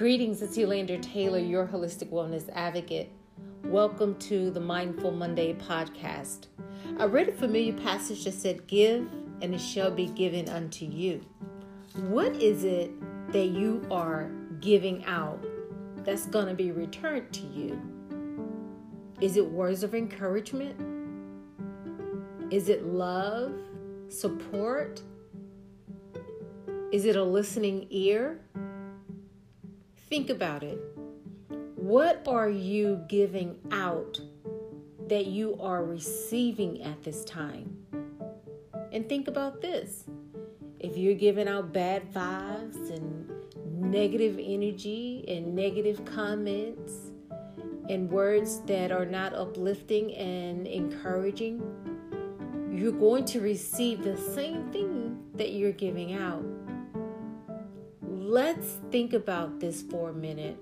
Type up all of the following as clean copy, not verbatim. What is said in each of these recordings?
Greetings, it's Yolanda Taylor, your holistic wellness advocate. Welcome to the Mindful Monday podcast. I read a familiar passage that said, "Give, and it shall be given unto you." What is it that you are giving out that's going to be returned to you? Is it words of encouragement? Is it love, support? Is it a listening ear? Think about it. What are you giving out that you are receiving at this time? And think about this. If you're giving out bad vibes and negative energy and negative comments and words that are not uplifting and encouraging, you're going to receive the same thing that you're giving out. Let's think about this for a minute.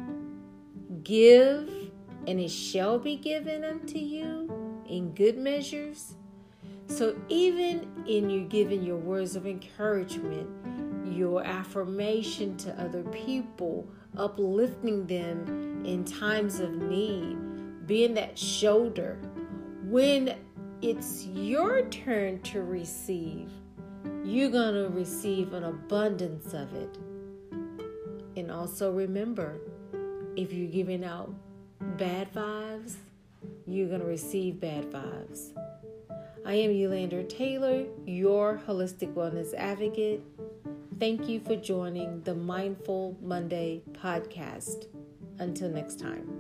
Give, and it shall be given unto you in good measures. So even in you giving your words of encouragement, your affirmation to other people, uplifting them in times of need, being that shoulder, when it's your turn to receive, you're going to receive an abundance of it. And also remember, if you're giving out bad vibes, you're going to receive bad vibes. I am Yolanda Taylor, your holistic wellness advocate. Thank you for joining the Mindful Monday podcast. Until next time.